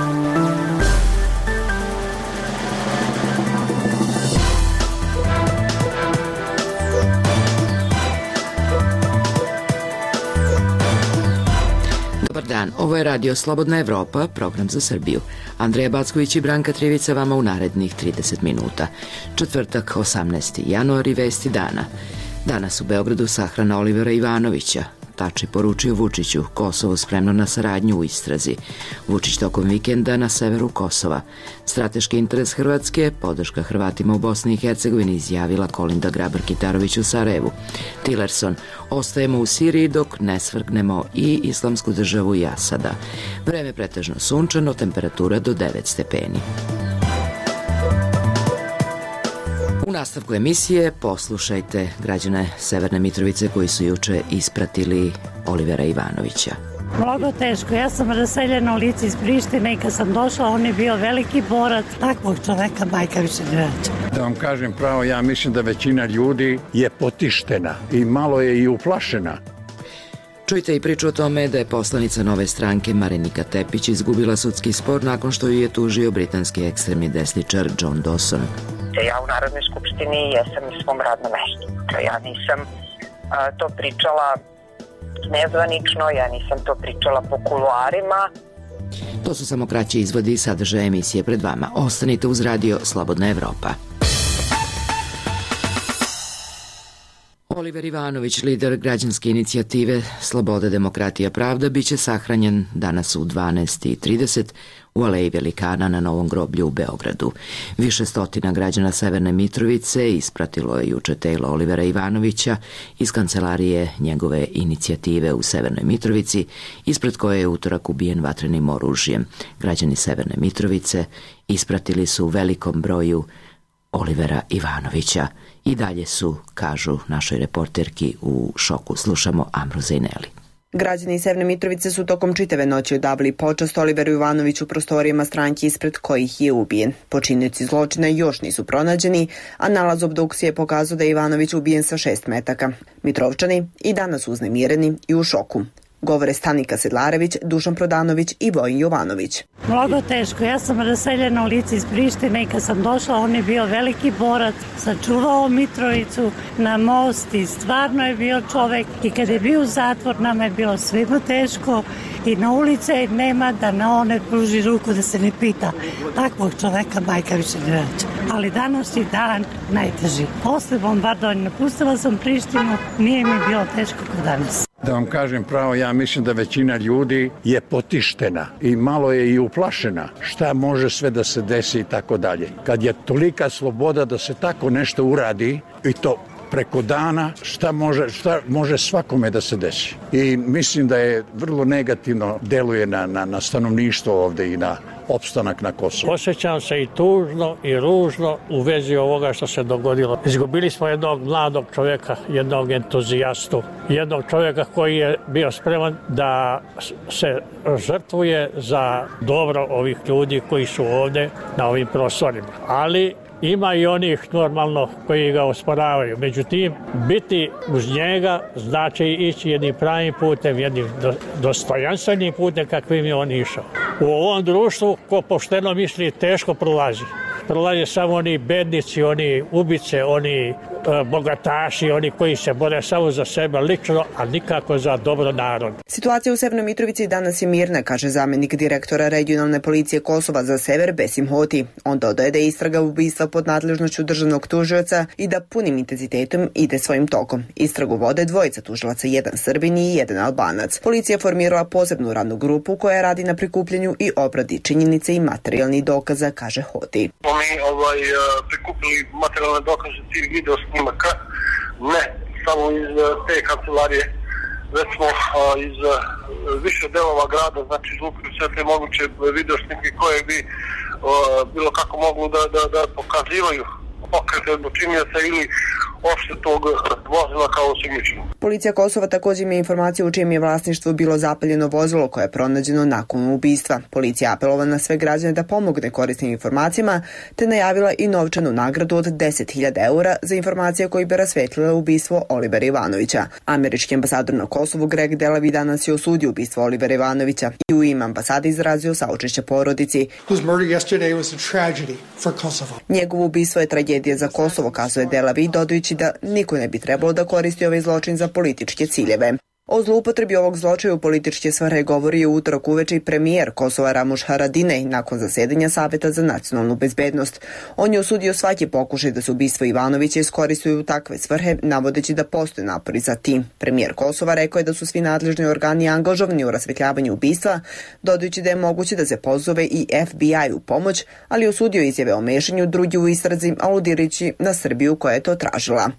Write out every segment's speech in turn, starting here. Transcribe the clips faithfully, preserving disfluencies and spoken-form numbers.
Dan. Ovo je Radio Slobodna Evropa, program za Srbiju. Andreja Backović i Branka Trivica vama u narednih trideset minuta. Četvrtak, osamnaesti januar i vesti dana. Danas u Beogradu sahrana Olivera Ivanovića. Tači poručio Vučiću, Kosovo spremno na saradnju u istrazi. Vučić tokom vikenda na severu Kosova. Strateški interes Hrvatske, podrška Hrvatima u Bosni i Hercegovini, izjavila Kolinda Grabar-Kitarović u Sarajevu. Tillerson, ostajemo u Siriji dok ne svrgnemo i Islamsku državu i Asada. Vreme pretežno sunčano, temperatura do devet stepeni. U nastavku emisije poslušajte građane Severne Mitrovice koji su juče ispratili Olivera Ivanovića. Mnogo teško. Ja sam raseljena u lice iz Prištine i kad sam došla, on je bio veliki borac. Takvog čoveka majka više ne vraća. Da vam kažem pravo, ja mislim da većina ljudi je potištena i malo je i uplašena. Čujte i priču o tome da je poslanica Nove stranke Marinika Tepić izgubila sudski spor nakon što ju je tužio britanski ekstremni desničar John Dawson. Ja u Narodnoj skupštini jesam na svom radnom mestu. Ja nisam a, to pričala nezvanično, ja nisam to pričala po kuluarima. To su samo kraći izvodi i sadržaja emisije pred vama. Ostanite uz Radio Slobodna Evropa. Oliver Ivanović, lider građanske inicijative Sloboda, demokratija, pravda, biće sahranjen danas u dvanaest i trideset u Aleji Velikana na Novom groblju u Beogradu. Više stotina građana Severne Mitrovice ispratilo je juče telo Olivera Ivanovića iz kancelarije njegove inicijative u Severnoj Mitrovici, ispred koje je utorak ubijen vatrenim oružjem. Građani Severne Mitrovice ispratili su u velikom broju Olivera Ivanovića. I dalje su, kažu našoj reporterki, u šoku. Slušamo Amru Zejneli. Građani Severne Mitrovice su tokom čitave noći odavali počast Oliveru Ivanoviću u prostorijama stranke ispred kojih je ubijen. Počinioci zločina još nisu pronađeni, a nalaz obdukcije je pokazao da je Ivanović ubijen sa šest metaka. Mitrovčani i danas uznemireni i u šoku. Govore Stanika Sedlarević, Dušan Prodanović i Vojin Jovanović. Mnogo teško. Ja sam raseljena u lice iz Prištine i kad sam došla, on je bio veliki borac, sačuvao Mitrovicu na most i stvarno je bio čovek. I kad je bio u zatvor, nama je bilo svima teško i na ulice nema da na one pruži ruku da se ne pita. Takvog čoveka majka više ne vraća. Ali današnji dan najteži. Posle bombardovanja napustila sam Prištinu, nije mi bilo teško kao danas. Da vam kažem pravo, ja mislim da većina ljudi je potištena i malo je i uplašena šta može sve da se desi i tako dalje. Kad je tolika sloboda da se tako nešto uradi i to preko dana, šta može, šta može svakome da se desi. I mislim da je vrlo negativno deluje na, na, na stanovništvo ovde i na opstanak na Kosovu. Osjećam se i tužno i ružno u vezi ovoga što se dogodilo. Izgubili smo jednog mladog čovjeka, jednog entuzijastu, jednog čovjeka koji je bio spreman da se žrtvuje za dobro ovih ljudi koji su ovde na ovim prostorima. Ali ima i onih normalno koji ga osporavaju. Međutim, biti uz njega znači ići jednim pravim putem, jednim dostojanstvenim putem kakvim je on išao. U ovom društvu ko pošteno misli teško prolazi. Prolaze samo oni bednici, oni ubice, oni e, bogataši, oni koji se bore samo za sebe lično, a nikako za dobro narod. Situacija u Severnoj Mitrovici danas je mirna, kaže zamjenik direktora regionalne policije Kosova za sever Besim Hoti. On dodaje da je istraga ubistva pod nadležnošću državnog tužioca i da punim intenzitetom ide svojim tokom. Istragu vode dvojica tužilaca, jedan Srbin i jedan Albanac. Policija je formirala posebnu radnu grupu koja radi na prikupljanju i obradi činjenice i materijalnih dokaza, kaže Hoti. Mi ovaj, prikupili materijalne dokaze tih video snimaka, ne samo iz te kancelarije, već smo iz više delova grada, znači izlupili sve te moguće video snimke koje bi bilo kako moglo da, da, da pokazivaju pokrete počinioca ili uopšte tog vozila kao osumnjičenog. Policija Kosova također ima informacije u čijem je vlasništvu bilo zapaljeno vozilo koje je pronađeno nakon ubistva. Policija apelovala na sve građane da pomogne korisnim informacijama, te najavila i novčanu nagradu od deset hiljada eura za informacije koje bi rasvetlile ubistvo Olivera Ivanovića. Američki ambasador na Kosovu Greg Delavi danas je osudio ubistvo Olivera Ivanovića i u ime ambasade izrazio saučešće porodici. Njegovo ubistvo je tragedija za Kosovo, kazuje Delavi, dodajući da niko ne bi trebalo da koristi ovaj zločin za političke ciljeve. O zloupotrebi ovog zločaja u političke svrhe govori je u utorak uveče i premijer Kosova Ramuš Haradinaj nakon zasedanja Saveta za nacionalnu bezbednost. On je osudio svaki pokušaj da se ubistvo Ivanovića iskoristi u takve svrhe, navodeći da postoje napori za tim. Premijer Kosova rekao je da su svi nadležni organi angažovani u rasvetljavanju ubistva, dodajući da je moguće da se pozove i F B I u pomoć, ali osudio izjave o mešanju drugi u istrazi, aludirajući na Srbiju koja je to tražila.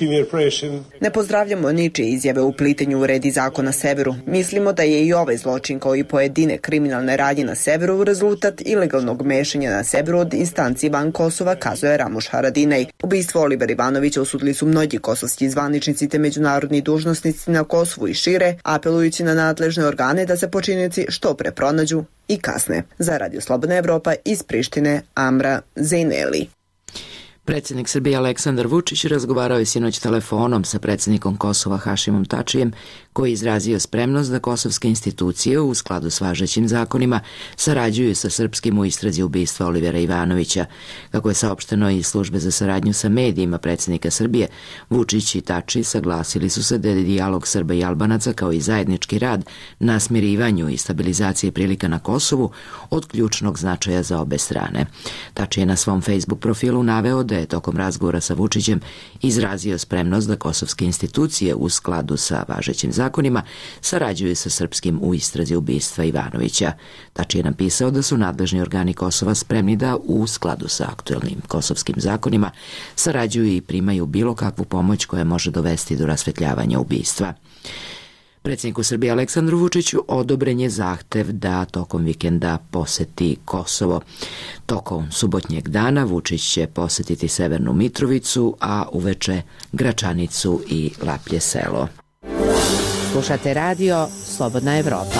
Ne pozdravljamo ničije izjave u plitenju u red i zakon na severu. Mislimo da je i ovaj zločin kao i pojedine kriminalne radnje na severu rezultat ilegalnog mešanja na severu od instanci van Kosova, kazuje Ramuš Haradinaj. Ubistvo Olivera Ivanovića osudili su mnogi kosovski zvaničnici te međunarodni dužnosnici na Kosovu i šire, apelujući na nadležne organe da se počinioci što pre pronađu i kasne. Za Radio Slobodna Evropa iz Prištine, Amra Zejneli. Predsjednik Srbije Aleksandar Vučić razgovarao je sinoć telefonom sa predsjednikom Kosova Hašimom Tačijem, koji je izrazio spremnost da kosovske institucije u skladu s važećim zakonima sarađuju sa srpskim u istrazi ubistva Olivera Ivanovića. Kako je saopšteno iz službe za saradnju sa medijima predsjednika Srbije, Vučić i Tači saglasili su se da je dijalog Srba i Albanaca kao i zajednički rad na smirivanju i stabilizaciji prilika na Kosovu od ključnog značaja za obe strane. Tači je na svom Facebook profilu naveo da je tokom razgovora sa Vučićem izrazio spremnost da kosovske institucije u skladu sa važećim zakonima sarađuju sa srpskim u istrazi ubistva Ivanovića. Tači je napisao da su nadležni organi Kosova spremni da u skladu sa aktuelnim kosovskim zakonima sarađuju i primaju bilo kakvu pomoć koja može dovesti do rasvetljavanja ubistva. Predsjedniku Srbije Aleksandru Vučiću odobren je zahtev da tokom vikenda poseti Kosovo. Tokom subotnjeg dana Vučić će posetiti Severnu Mitrovicu, a uveče Gračanicu i Laplje selo. Slušate radio Slobodna Evropa.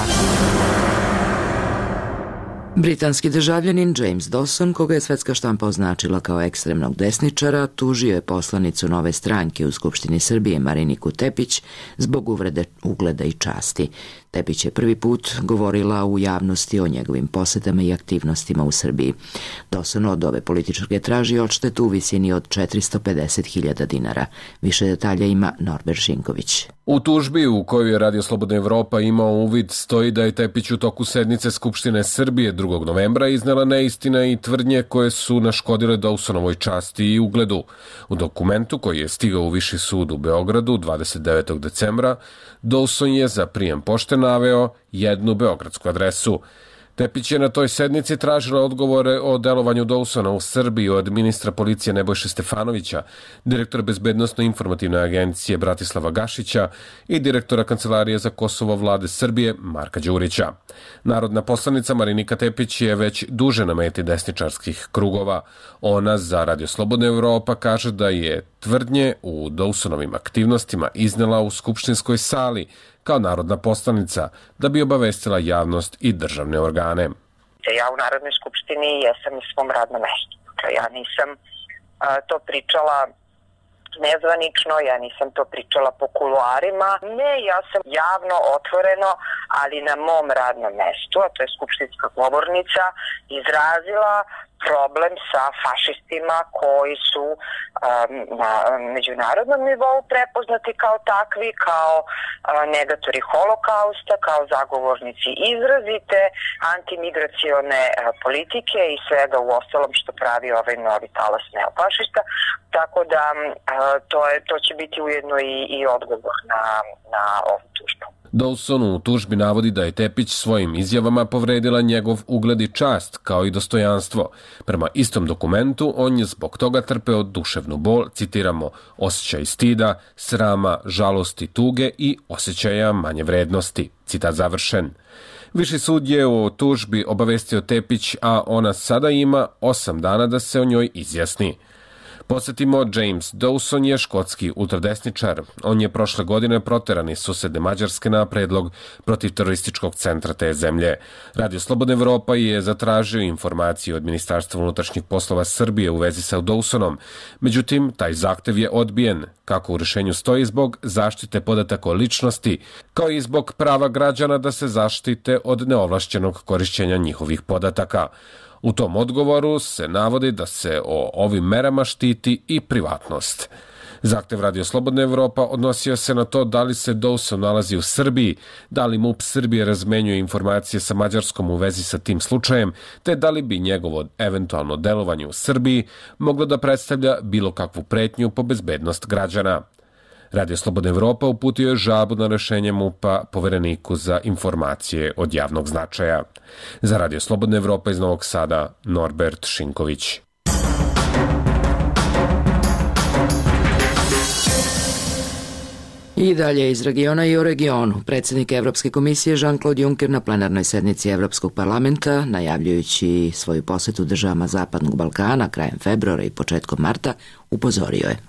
Britanski državljanin James Dawson, koga je svetska štampa označila kao ekstremnog desničara, tužio je poslanicu Nove stranke u Skupštini Srbije Mariniku Tepić zbog uvrede ugleda i časti. Tepić je prvi put govorila u javnosti o njegovim posetama i aktivnostima u Srbiji. Dawson od ove političarke traži odštetu u visini od četiristo pedeset hiljada dinara. Više detalja ima Norbert Žinković. U tužbi u kojoj je Radio Slobodna Evropa imao uvid stoji da je Tepić u toku sednice Skupštine Srbije drugog novembra iznela neistine i tvrdnje koje su naškodile Dawsonovoj časti i ugledu. U dokumentu koji je stigao u Viši sud u Beogradu dvadeset devetog decembra, Dawson je za prijem pošte naveo jednu beogradsku adresu. Tepić je na toj sednici tražila odgovore o delovanju Dawsona u Srbiji od ministra policije Nebojše Stefanovića, direktora Bezbednosno-informativne agencije Bratislava Gašića i direktora Kancelarije za Kosovo vlade Srbije Marka Đurića. Narodna poslanica Marinika Tepić je već duže na meti desničarskih krugova. Ona za Radio Slobodna Evropa kaže da je tvrdnje u Dawsonovim aktivnostima iznela u skupštinskoj sali kao narodna poslanica da bi obavestila javnost i državne organe. Ja u Narodnoj skupštini jesam na svom radnom mestu. Ja nisam a, to pričala nezvanično, ja nisam to pričala po kuluarima. Ne, ja sam javno, otvoreno, ali na mom radnom mestu, a to je skupštinska govornica, izrazila problem sa fašistima koji su um, na međunarodnom nivou prepoznati kao takvi, kao uh, negatori holokausta, kao zagovornici izrazite antimigracione uh, politike i svega u ostalom što pravi ovaj novi talas neofašista. Tako da uh, to, je, to će biti ujedno i, i odgovor na, na ovu tužbu. Dawson u tužbi navodi da je Tepić svojim izjavama povredila njegov ugled i čast, kao i dostojanstvo. Prema istom dokumentu, on je zbog toga trpeo duševnu bol, citiramo, osjećaj stida, srama, žalosti, tuge i osjećaja manje vrednosti. Citat završen. Viši sud je o tužbi obavestio Tepić, a ona sada ima osam dana da se o njoj izjasni. Podsjetimo, James Dawson je škotski ultradesničar. On je prošle godine proteran iz susedne Mađarske na predlog protiv terorističkog centra te zemlje. Radio Slobodna Evropa je zatražio informacije od Ministarstva unutrašnjih poslova Srbije u vezi sa Dawsonom. Međutim, taj zahtev je odbijen, kako u rešenju stoji, zbog zaštite podataka o ličnosti, kao i zbog prava građana da se zaštite od neovlašćenog korišćenja njihovih podataka. U tom odgovoru se navodi da se o ovim merama štiti i privatnost. Zahtev Radio Slobodna Evropa odnosio se na to da li se Dawson nalazi u Srbiji, da li MUP Srbije razmenjuje informacije sa Mađarskom u vezi sa tim slučajem, te da li bi njegovo eventualno delovanje u Srbiji moglo da predstavlja bilo kakvu pretnju po bezbednost građana. Radio Slobodna Evropa uputio je žalbu na rešenje MUP-a Povereniku za informacije od javnog značaja. Za Radio Slobodna Evropa iz Novog Sada, Norbert Šinković. I dalje iz regiona i o regionu. Predsjednik Evropske komisije Jean-Claude Juncker na plenarnoj sednici Evropskog parlamenta, najavljujući svoju posetu državama Zapadnog Balkana krajem februara i početkom marta, upozorio je.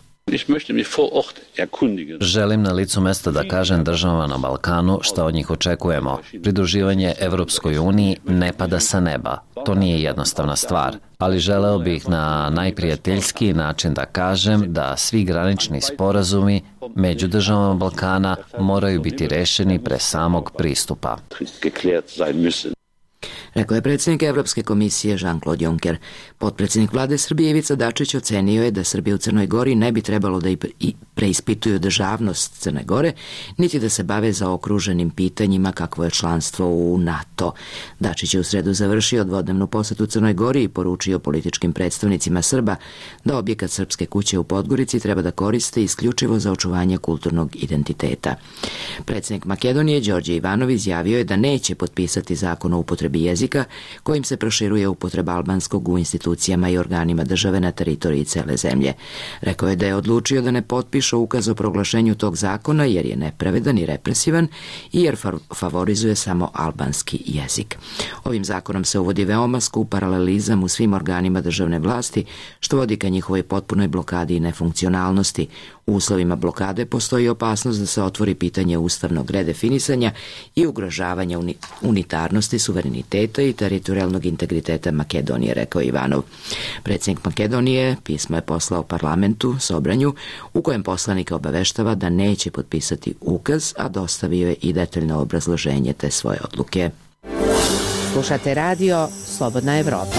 Želim na licu mesta da kažem državama na Balkanu šta od njih očekujemo. Pridruživanje Evropskoj uniji ne pada sa neba. To nije jednostavna stvar, ali želeo bih na najprijateljskiji način da kažem da svi granični sporazumi među državama Balkana moraju biti rešeni pre samog pristupa. Rekao je predsjednik Evropske komisije Jean-Claude Juncker. Potpredsjednik vlade Srbije Ivica Dačić ocenio je da Srbija u Crnoj Gori ne bi trebalo da i preispituju državnost Crne Gore, niti da se bave zaokruženim pitanjima kakvo je članstvo u NATO. Dačić je u sredu završio dvodnevnu posetu Crnoj Gori i poručio političkim predstavnicima Srba da objekat Srpske kuće u Podgorici treba da koriste isključivo za očuvanje kulturnog identiteta. Predsjednik Makedonije Đorđe Ivanov izjavio je da neće potpisati zakon o upotrebi jezika kojim se proširuje upotreba albanskog u institucijama i organima države na teritoriji cele zemlje. Rekao je da je odlučio da ne potpiše ukaz o proglašenju tog zakona jer je nepravedan i represivan i jer favorizuje samo albanski jezik. Ovim zakonom se uvodi veoma skup paralelizam u svim organima državne vlasti, što vodi ka njihovoj potpunoj blokadi i nefunkcionalnosti. U uslovima blokade postoji opasnost da se otvori pitanje ustavnog redefinisanja i ugrožavanja unitarnosti, suvereniteta i teritorijalnog integriteta Makedonije, rekao Ivanov. Predsjednik Makedonije pismo je poslao parlamentu, Sobranju, u kojem poslanika obaveštava da neće potpisati ukaz, a dostavio je i detaljno obrazloženje te svoje odluke. Slušate radio Slobodna Evropa.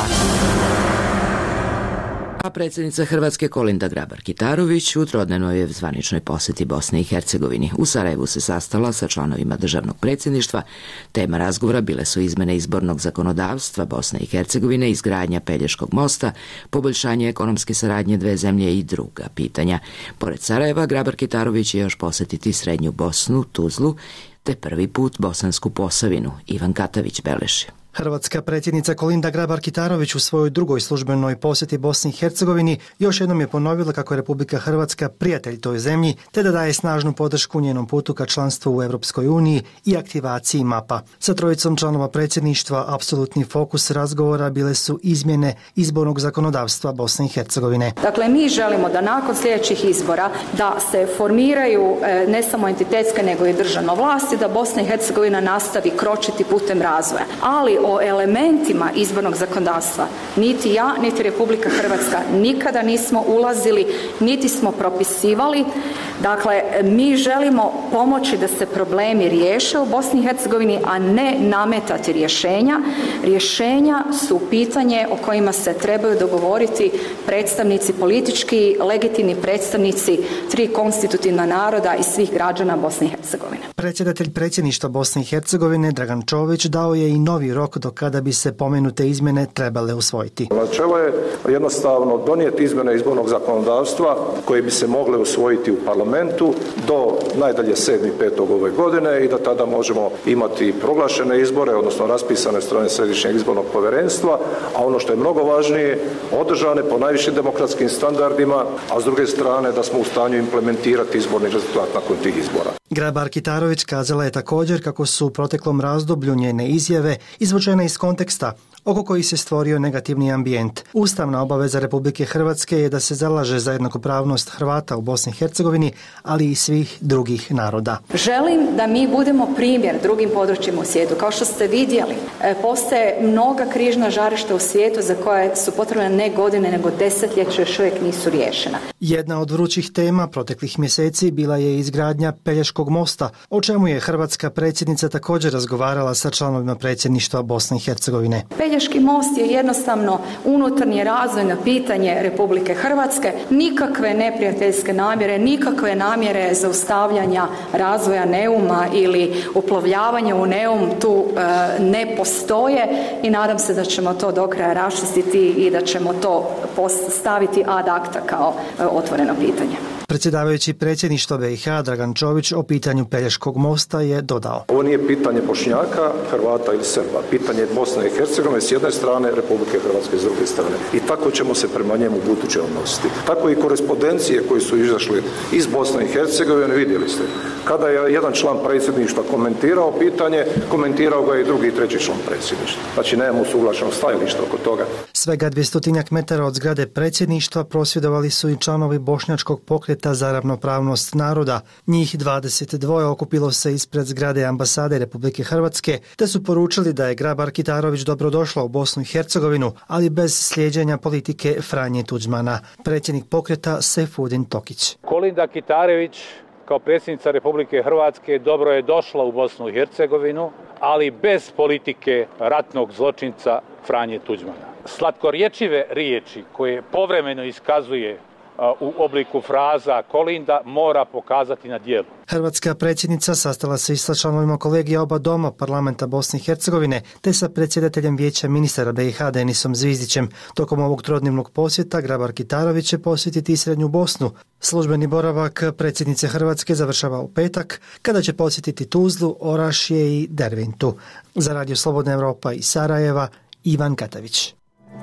A predsjednica Hrvatske Kolinda Grabar-Kitarović u trodnevnoj je zvaničnoj poseti Bosne i Hercegovini. U Sarajevu se sastala sa članovima državnog predsjedništva. Tema razgovora bile su izmene izbornog zakonodavstva Bosne i Hercegovine, izgradnja Pelješkog mosta, poboljšanje ekonomske saradnje dve zemlje i druga pitanja. Pored Sarajeva, Grabar-Kitarović će još posetiti Srednju Bosnu, Tuzlu, te prvi put Bosansku Posavinu. Ivan Katavić beleži. Hrvatska predsjednica Kolinda Grabar-Kitarović u svojoj drugoj službenoj posjeti Bosni i Hercegovini još jednom je ponovila kako je Republika Hrvatska prijatelj toj zemlji, te da daje snažnu podršku njenom putu ka članstvu u Europskoj uniji i aktivaciji mapa. Sa trojicom članova predsjedništva apsolutni fokus razgovora bile su izmjene izbornog zakonodavstva Bosne i Hercegovine. Dakle, mi želimo da nakon sljedećih izbora da se formiraju ne samo entitetske nego i državno vlasti, da Bosna i Hercegovina nastavi kročiti putem razvoja. Ali o elementima izbornog zakonodavstva niti ja, niti Republika Hrvatska nikada nismo ulazili, niti smo propisivali. Dakle, mi želimo pomoći da se problemi riješe u Bosni i Hercegovini, a ne nametati rješenja. Rješenja su pitanje o kojima se trebaju dogovoriti predstavnici, politički legitimni predstavnici tri konstitutivna naroda i svih građana Bosne i Hercegovine. Predsjedatelj predsjedništva Bosne i Hercegovine Dragan Čović dao je i novi rok do kada bi se pomenute izmjene trebale usvojiti. Načelo je jednostavno donijeti izmjene izbornog zakonodavstva koje bi se mogle usvojiti u parlamentu do najdalje sedmi petog ove godine i da tada možemo imati proglašene izbore, odnosno raspisane strane Središnjeg izbornog povjerenstva, a ono što je mnogo važnije, održane po najvišim demokratskim standardima, a s druge strane da smo u stanju implementirati izborni rezultat nakon tih izbora. Grabar-Kitarović kazala je također kako su u proteklom razdoblju njene izjave izvučene iz konteksta oko kojih se stvorio negativni ambijent. Ustavna obaveza Republike Hrvatske je da se zalaže za jednakopravnost Hrvata u Bosni i Hercegovini, ali i svih drugih naroda. Želim da mi budemo primjer drugim područjima u svijetu. Kao što ste vidjeli, postoje mnoga križna žarišta u svijetu za koje su potrebne ne godine, nego desetljeća još uvijek nisu riješena. Jedna od vrućih tema proteklih mjeseci bila je izgradnja Pelješkog mosta, o čemu je hrvatska predsjednica također razgovarala sa članovima predsjedništva Bosne i Hercegovine. Pelješki most je jednostavno unutarnje razvojno pitanje Republike Hrvatske, nikakve neprijateljske namjere, nikakve namjere zaustavljanja razvoja Neuma ili uplovljavanja u Neum tu e, ne postoje i nadam se da ćemo to do kraja raščistiti i da ćemo to postaviti ad acta kao e, otvoreno pitanje. Predsjedavajući predsjedništva B i H Dragan Čović o pitanju Pelješkog mosta je dodao: Ovo nije pitanje Bošnjaka, Hrvata ili Srba. Pitanje Bosne i Hercegovine s jedne strane, Republike Hrvatske s druge strane. I tako ćemo se prema njemu buduće odnositi. Tako i korespondencije koji su izašli iz Bosne i Hercegovine, vidjeli ste. Kada je jedan član predsjedništva komentirao pitanje, komentirao ga i drugi i treći član predsjedništva. Znači nemamo usuglašeno stajalište oko toga. Svega dvjestotinjak metara od zgrade predsjedništva prosvjedovali su i članovi bošnjačkog pokreta za ravnopravnost naroda. Njih dvadeset dva okupilo se ispred zgrade ambasade Republike Hrvatske, te su poručili da je Grabar-Kitarović dobrodošla u Bosnu i Hercegovinu, ali bez slijeđenja politike Franje Tuđmana. Predsjednik pokreta Sejfudin Tokić. Kolinda Kitarović kao predsjednica Republike Hrvatske dobro je došla u Bosnu i Hercegovinu, ali bez politike ratnog zločinca Franje Tuđmana. Slatkorječive riječi koje povremeno iskazuje u obliku fraza Kolinda mora pokazati na djelu. Hrvatska predsjednica sastala se i sa članovima kolegija oba doma parlamenta Bosne i Hercegovine, te sa predsjedateljem vijeća ministara B i H Denisom Zvizdićem. Tokom ovog trodnevnog posjeta Grabar-Kitarović će posjetiti i Srednju Bosnu. Službeni boravak predsjednice Hrvatske završava u petak, kada će posjetiti Tuzlu, Orašje i Derventu. Za Radio Slobodna Evropa iz Sarajeva, Ivan Katavić.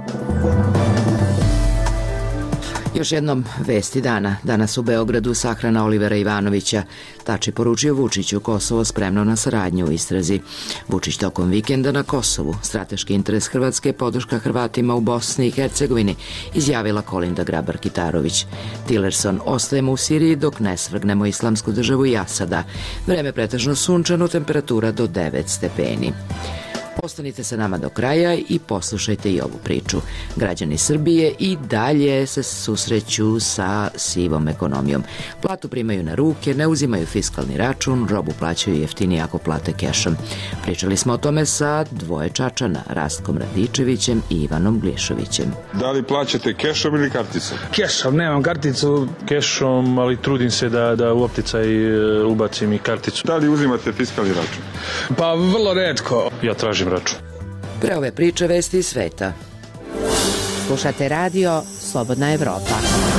Još jednom vesti dana. Danas u Beogradu sahrana Olivera Ivanovića. Tači poručio Vučiću Kosovo spremno na saradnju u istrazi. Vučić tokom vikenda na Kosovu. Strateški interes Hrvatske je podrška Hrvatima u Bosni i Hercegovini, izjavila Kolinda Grabar-Kitarović. Tillerson: ostajemo u Siriji dok ne svrgnemo Islamsku državu i Asada. Vreme pretežno sunčano, temperatura do devet stepeni. Ostanite sa nama do kraja i poslušajte i ovu priču. Građani Srbije i dalje se susreću sa sivom ekonomijom. Platu primaju na ruke, ne uzimaju fiskalni račun, robu plaćaju jeftinije ako plate kešom. Pričali smo o tome sa dvoje Čačana, Rastkom Radičevićem i Ivanom Glišovićem. Da li plaćate kešom ili karticom? Kešom, nemam karticu kešom, ali trudim se da, da u opticaj ubacim i karticu. Da li uzimate fiskalni račun? Pa vrlo retko. Ja tražim račun. Pre ove priče vesti iz sveta. Slušate radio Slobodna Evropa.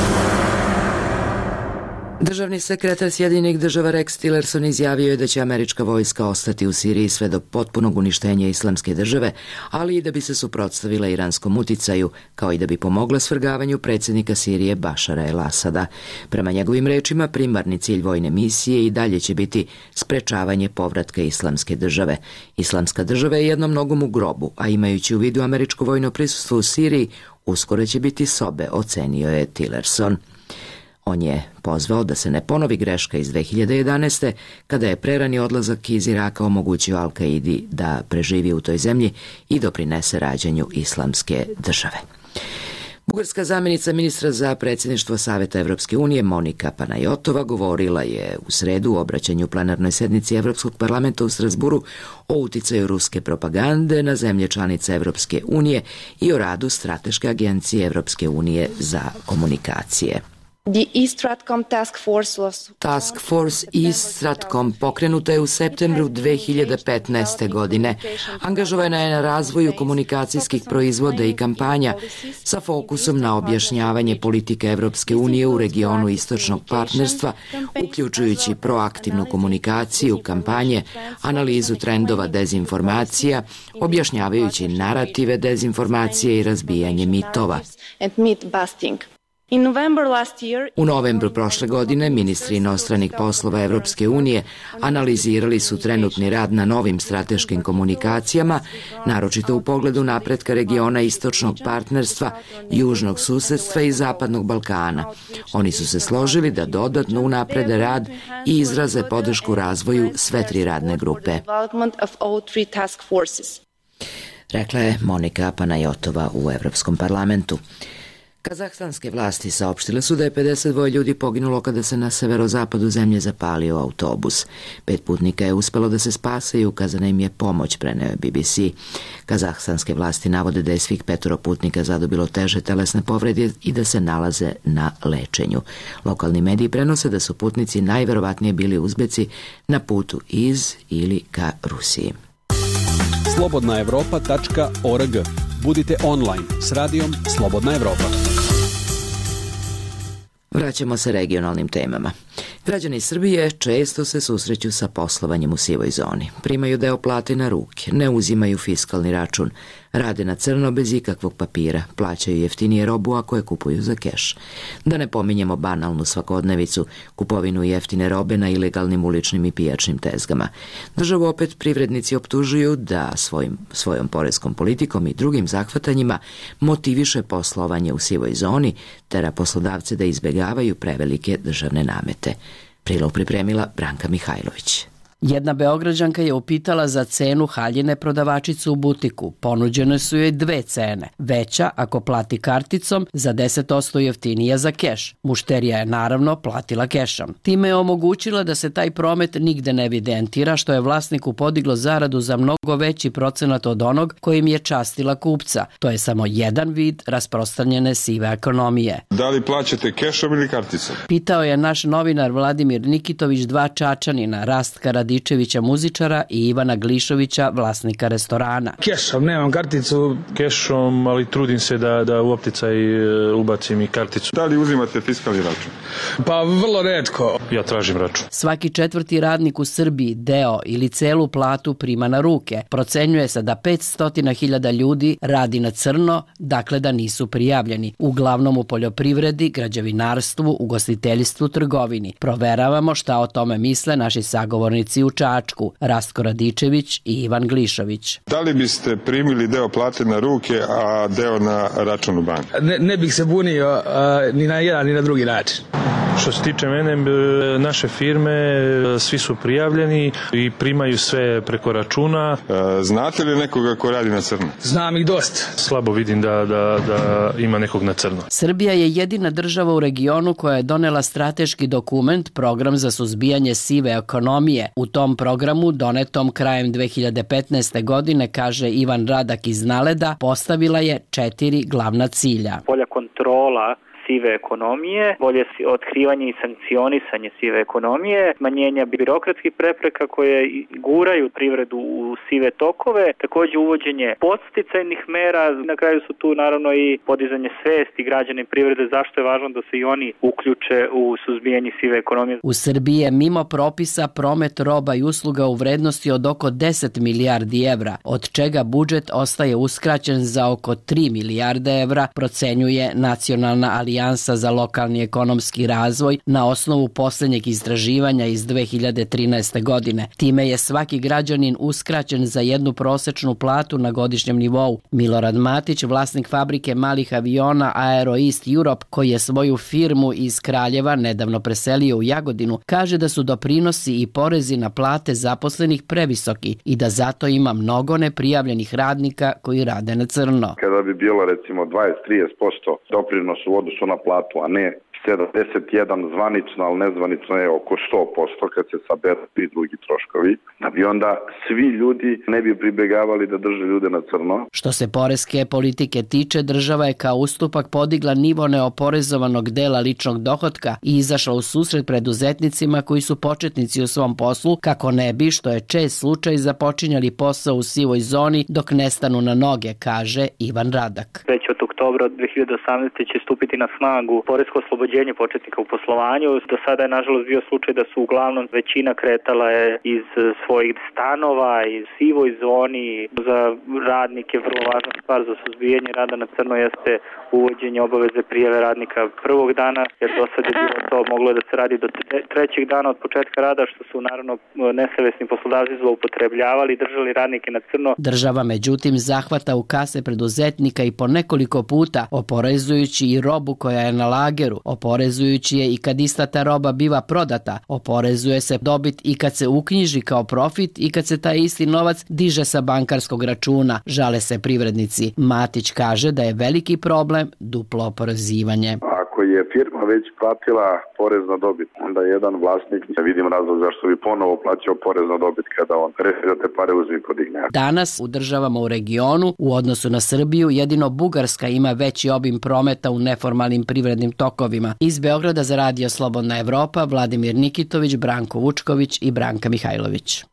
Državni sekretar Sjedinjenih država Rex Tillerson izjavio je da će američka vojska ostati u Siriji sve do potpunog uništenja Islamske države, ali i da bi se suprotstavila iranskom uticaju, kao i da bi pomogla svrgavanju predsjednika Sirije Bašara el-Asada. Prema njegovim rečima, primarni cilj vojne misije i dalje će biti sprečavanje povratka Islamske države. Islamska država je jednom nogom u grobu, a imajući u vidu američko vojno prisustvo u Siriji, uskoro će biti sobe, ocenio je Tillerson. On je pozvao da se ne ponovi greška iz dve hiljade jedanaeste. kada je prerani odlazak iz Iraka omogućio Al-Kaidi da preživi u toj zemlji i doprinese rađanju Islamske države. Bugarska zamjenica ministra za predsjedništvo Saveta Evropske unije Monika Panajotova govorila je u sredu u obraćanju plenarnoj sednici Evropskog parlamenta u Strasburu o uticaju ruske propagande na zemlje članice Evropske unije i o radu Strateške agencije Evropske unije za komunikacije. The East Stratcom Task Force was... Task Force East Stratcom pokrenuta je u septembru dve hiljade petnaeste. godine. Angažovana je na razvoju komunikacijskih proizvoda i kampanja sa fokusom na objašnjavanje politike Evropske unije u regionu istočnog partnerstva, uključujući proaktivnu komunikaciju, kampanje, analizu trendova dezinformacija, objašnjavajući narative dezinformacije i razbijanje mitova. And myth busting. In November last year, U novembru prošle godine ministri inostranih poslova Evropske unije analizirali su trenutni rad na novim strateškim komunikacijama, naročito u pogledu napretka regiona istočnog partnerstva, južnog susedstva i zapadnog Balkana. Oni su se složili da dodatno unaprede rad i izraze podršku razvoju sve tri radne grupe. Rekla je Monika Panajotova u Evropskom parlamentu. Kazahstanske vlasti saopštile su da je pedeset dva ljudi poginulo kada se na severozapadu zemlje zapalio autobus. Pet putnika je uspelo da se spase i ukazana im je pomoć, preneo je B B C. Kazahstanske vlasti navode da je svih petoro putnika zadobilo teže telesne povrede i da se nalaze na lečenju. Lokalni mediji prenose da su putnici najverovatnije bili Uzbeci na putu iz ili ka Rusiji. slobodna evropa tačka org. Budite online s radijom Slobodna Evropa. Vraćamo se regionalnim temama. Građani Srbije često se susreću sa poslovanjem u sivoj zoni. Primaju deo plate na ruke, ne uzimaju fiskalni račun, rade na crno bez ikakvog papira, plaćaju jeftinije robu ako je kupuju za keš. Da ne pominjemo banalnu svakodnevicu, kupovinu jeftine robe na ilegalnim uličnim i pijačnim tezgama. Državu opet privrednici optužuju da svojim, svojom poreskom politikom i drugim zahvatanjima motiviše poslovanje u sivoj zoni, tera poslodavce da izbegavaju prevelike državne namete. Prilog pripremila Branka Mihajlović. Jedna Beograđanka je upitala za cenu haljine prodavačicu u butiku. Ponuđene su joj dve cene. Veća ako plati karticom, za deset posto jeftinija za keš. Mušterija je naravno platila kešom. Time je omogućila da se taj promet nigde ne evidentira, što je vlasniku podiglo zaradu za mnogo veći procenat od onog kojim je častila kupca. To je samo jedan vid rasprostranjene sive ekonomije. Da li plaćate kešom ili karticom? Pitao je naš novinar Vladimir Nikitović dva Čačanina, Rastka Radičevića, muzičara, i Ivana Glišovića, vlasnika restorana. Kešom, nemam karticu. Kešom, ali trudim se da, da u opticaj ubacim i karticu. Da li uzimate fiskalni račun? Pa vrlo retko. Ja tražim račun. Svaki četvrti radnik u Srbiji deo ili celu platu prima na ruke. Procenjuje se da petsto hiljada ljudi radi na crno, dakle da nisu prijavljeni. Uglavnom u poljoprivredi, građevinarstvu, ugostiteljstvu, trgovini. Proveravamo šta o tome misle naši sagovornici u Čačku, Rastko Radičević i Ivan Glišović. Da li biste primili deo plate na ruke, a deo na račun u banku? Ne, ne bih se bunio a, ni na jedan ni na drugi način. Što se tiče mene, naše firme, svi su prijavljeni i primaju sve preko računa. Znate li nekoga ko radi na crno? Znam ih dosta. Slabo vidim da, da, da ima nekog na crno. Srbija je jedina država u regionu koja je donela strateški dokument, program za suzbijanje sive ekonomije. U tom programu, donetom krajem dve hiljade petnaeste. godine, kaže Ivan Radak iz Naleda, postavila je četiri glavna cilja. Bolja kontrola sive ekonomije, bolje otkrivanje i sankcionisanje sive ekonomije, smanjenja birokratskih prepreka koje guraju privredu u sive tokove, također uvođenje podsticajnih mera, na kraju su tu naravno i podizanje svesti građana i privrede zašto je važno da se i oni uključe u suzbijanje sive ekonomije. U Srbiji je mimo propisa promet roba i usluga u vrednosti od oko deset milijardi evra, od čega budžet ostaje uskraćen za oko tri milijarde evra, procenjuje Nacionalna alijansa za lokalni ekonomski razvoj na osnovu posljednjeg istraživanja iz dve hiljade trinaeste. godine. Time je svaki građanin uskraćen za jednu prosečnu platu na godišnjem nivou. Milorad Matić, vlasnik fabrike malih aviona Aero East Europe, koji je svoju firmu iz Kraljeva nedavno preselio u Jagodinu, kaže da su doprinosi i porezi na plate zaposlenih previsoki i da zato ima mnogo neprijavljenih radnika koji rade na crno. Kada bi bilo recimo dvadeset do trideset posto doprinos u odnosu na platu, a ne sedamdeset jedan zvanično, ali nezvanično je oko sto posto kad se saberu i drugi troškovi, da bi onda svi ljudi ne bi pribegavali da drže ljude na crno. Što se poreske politike tiče, država je kao ustupak podigla nivo neoporezovanog dela ličnog dohotka i izašla u susret preduzetnicima koji su početnici u svom poslu, kako ne bi, što je čest slučaj, započinjali posao u sivoj zoni dok ne stanu na noge, kaže Ivan Radak. Već od oktobra dve hiljade osamnaeste. će stupiti na snagu poresko oslobođenje oslobođenje početnika u poslovanju. Do sada je nažalost bio slučaj da su uglavnom većina kretala je iz svojih stanova, iz sivoj zoni. Za radnike vrlo važna stvar za suzbijanje rada na crno jeste uvođenje obaveze prijave radnika prvog dana, jer do sad je bilo to moglo da se radi do trećeg dana od početka rada, što su naravno nesavesni poslodavci zloupotrebljavali i držali radnike na crno. Država međutim zahvata u kase preduzetnika i po nekoliko puta, oporezujući i robu koja je na lageru, oporezujući je i kad ista ta roba biva prodata, oporezuje se dobit i kad se uknjiži kao profit i kad se taj isti novac diže sa bankarskog računa, žale se privrednici. Matić kaže da je veliki problem duplo oporezivanje. Ako je firma već platila porez na dobit, onda jedan vlasnik, ne vidim razlog zašto bi ponovo plaćao porez na dobit kada on reši da te pare uzme i podigne. Danas u državama u regionu, u odnosu na Srbiju, jedino Bugarska ima veći obim prometa u neformalnim privrednim tokovima. Iz Beograda za Radio Slobodna Evropa, Vladimir Nikitović, Branko Vučković i Branka Mihajlović.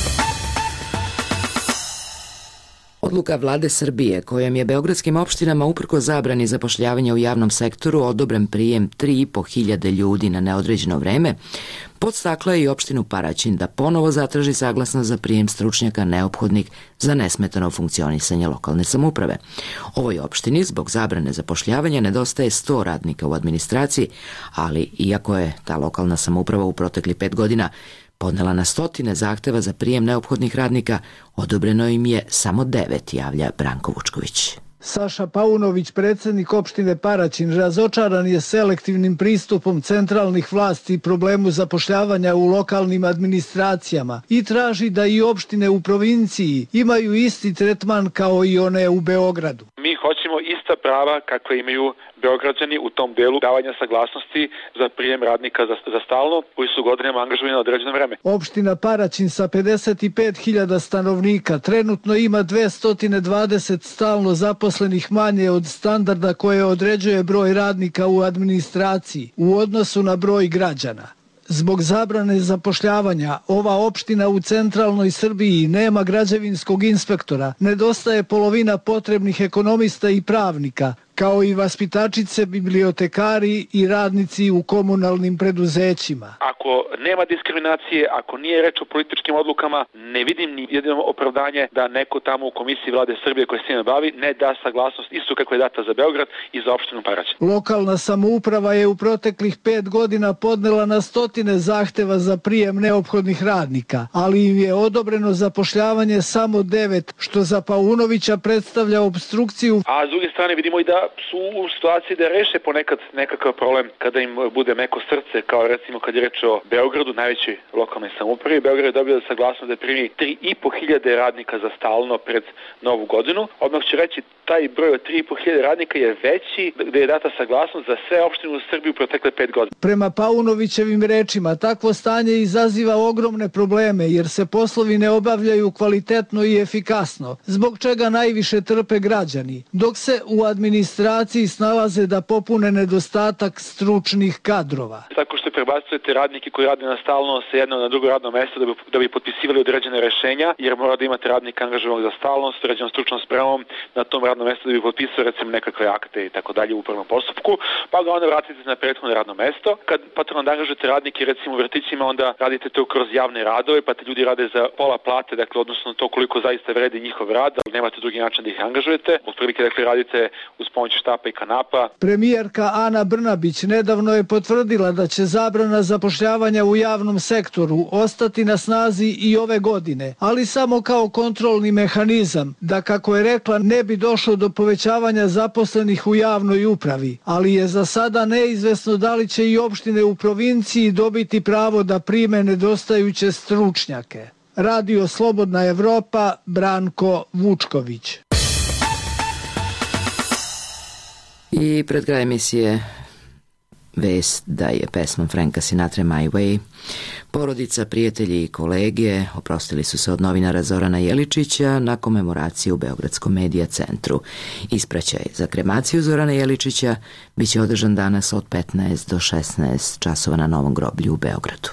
Odluka vlade Srbije, kojom je beogradskim opštinama uprkos zabrani zapošljavanja u javnom sektoru odobren prijem tri i po hiljade ljudi na neodređeno vreme, podstakla je i opštinu Paraćin da ponovo zatraži saglasnost za prijem stručnjaka neophodnih za nesmetano funkcionisanje lokalne samouprave. Ovoj opštini zbog zabrane zapošljavanja nedostaje sto radnika u administraciji, ali iako je ta lokalna samouprava u protekli pet godina podnela na stotine zahteva za prijem neophodnih radnika, odobreno im je samo devet, javlja Branko Vučković. Saša Paunović, predsjednik opštine Paraćin, razočaran je selektivnim pristupom centralnih vlasti i problemu zapošljavanja u lokalnim administracijama i traži da i opštine u provinciji imaju isti tretman kao i one u Beogradu. Mi hoćemo ista prava kakve imaju Beograđani u tom delu davanja saglasnosti za prijem radnika za, za stalno koji su godinama angažovani na određeno vreme. Opština Paraćin sa pedeset pet hiljada stanovnika trenutno ima dvesta dvadeset stalno zaposlenih manje od standarda koje određuje broj radnika u administraciji u odnosu na broj građana. Zbog zabrane zapošljavanja, ova opština u centralnoj Srbiji nema građevinskog inspektora, nedostaje polovina potrebnih ekonomista i pravnika, kao i vaspitačice, bibliotekari i radnici u komunalnim preduzećima. Ako nema diskriminacije, ako nije reč o političkim odlukama, ne vidim ni jedno opravdanje da neko tamo u Komisiji vlade Srbije koja se time bavi ne da saglasnost isto kako je data za Beograd i za opštinu Paraćin. Lokalna samouprava je u proteklih pet godina podnela na stotine zahteva za prijem neophodnih radnika, ali im je odobreno zapošljavanje samo devet, što za Paunovića predstavlja obstrukciju. A s druge strane vidimo i da su u situaciji da reše ponekad nekakav problem kada im bude meko srce, kao recimo kad je reč o Beogradu, najvećoj lokalnoj samoupravi. Beograd je dobio saglasnost da primi tri i po hiljade radnika za stalno pred Novu godinu. Odmah ću reći, taj broj od tri i po hiljade radnika je veći gde je data saglasnost za sve opštine u Srbiji u protekle pet godina. Prema Paunovićevim rečima, takvo stanje izaziva ogromne probleme jer se poslovi ne obavljaju kvalitetno i efikasno, zbog čega najviše trpe građani, dok se u administraciji snalaze da popune nedostatak stručnih kadrova. Tako što prebacujete radnike koji rade na stalno sa jedno na drugo radno mesto da bi, da bi potpisivali određene rešenja, jer mora da imate radnika angažovanog za stalnost, određenom stručnom spremom na tom radnom mestu da bi potpisao recimo nekakve akte i tako dalje u upravnom postupku, pa ga onda vratite na prethodno radno mesto. Kad patron angažujete radnike recimo u vrtićima, onda radite to kroz javne radove, pa te ljudi rade za pola plate, dakle odnosno to koliko zaista vredi njihov rad, ali nemate drugi način da ih angažujete. Otprilike dakle radite uz pomoć štapa i kanapa. Premijerka Ana Brnabić nedavno je potvrdila da će zabrana zapošljavanja u javnom sektoru ostati na snazi i ove godine, ali samo kao kontrolni mehanizam, da kako je rekla ne bi došlo do povećavanja zaposlenih u javnoj upravi, ali je za sada neizvesno da li će i opštine u provinciji dobiti pravo da prime nedostajuće stručnjake. Radio Slobodna Evropa, Branko Vučković. I pred kraj emisije vest da je pesmom Franka Sinatra My Way porodica, prijatelji i kolege oprostili su se od novinara Zorana Jeličića na komemoraciji u Beogradskom medija centru. Ispraćaj za kremaciju Zorana Jeličića biće održan danas od petnaest do šesnaest časova na Novom groblju u Beogradu.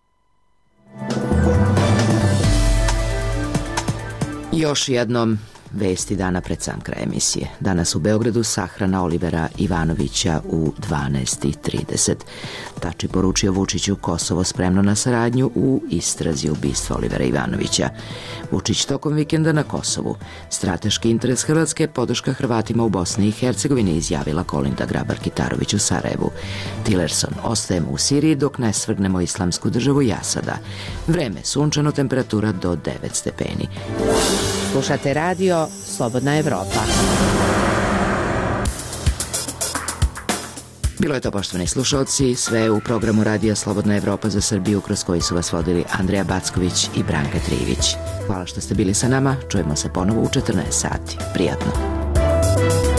Još jednom vesti dana pred sam kraj emisije. Danas u Beogradu sahrana Olivera Ivanovića u dvanaest i trideset. Tači poručio Vučiću Kosovo spremno na saradnju u istrazi ubistva Olivera Ivanovića. Vučić tokom vikenda na Kosovu. Strateški interes Hrvatske, podrška Hrvatima u Bosni i Hercegovini, izjavila Kolinda Grabar-Kitarović u Sarajevu. Tillerson: ostajemo u Siriji dok ne svrgnemo Islamsku državu Jasada. Vreme sunčano, temperatura do devet stepeni. Slušate radio Slobodna Evropa. Bilo je to, poštovani slušalci, sve u programu Radija Slobodna Evropa za Srbiju, kroz koji su vas vodili Andreja Backović i Branka Trivić. Hvala što ste bili sa nama, čujemo se ponovo u četrnaest sati. Prijatno.